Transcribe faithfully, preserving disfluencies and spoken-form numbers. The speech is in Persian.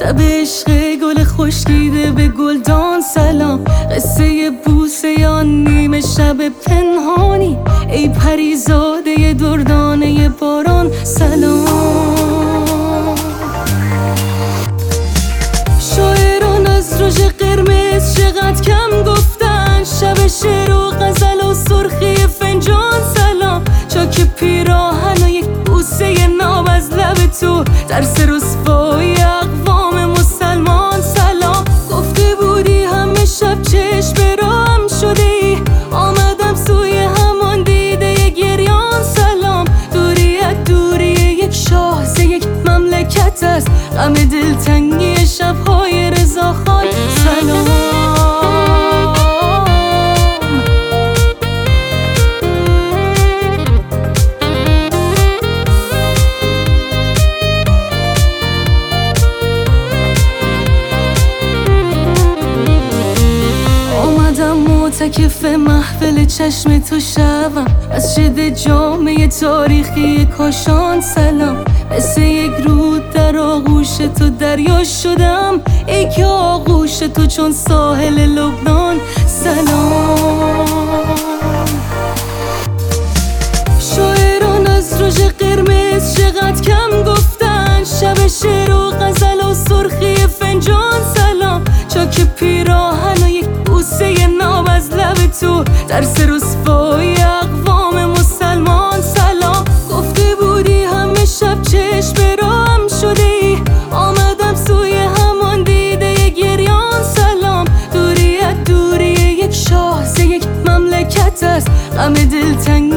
شب عشق گل خشکیده به گلدان سلام. قصه بوسه یا نیمه شب پنهانی، ای پریزاده دردانه باران سلام. شاعران از رژ قرمز چقدر کم گفتن، شب شعر و غزل و سرخی فنجان سلام. چاک پیراهن و یک بوسه ناب از لب تو، درس رسوای اقوام مسلمان سلام. گفته بودی همه شب چشم رام شده ای، آمدم سوی همان دیده گریان سلام. دوریت دوری یک شاه ز یک مملکت است، غم دلتنگی شبهای رضاخان سلام. متکف محفل چشم تو شوم، مسجد جامع تاریخی کاشان سلام. مثل یک رود در آغوش تو دریا شدم، ای که آغوش تو چون ساحل لبنان سلام. شاعران از رژ قرمز چقدر کم گفتن، شب شعر و غزل و سرخی فنجان سلام. چاک پیراهن و یک بوسه ناب از لب تو، درس رسوای اقوام مسلمان سلام. گفته بودی همه شب چشم رام شده ای، آمدم سوی همان دیده گریان سلام. دوریت دوری یک شاه ز یک مملکت است، غم دلتنگ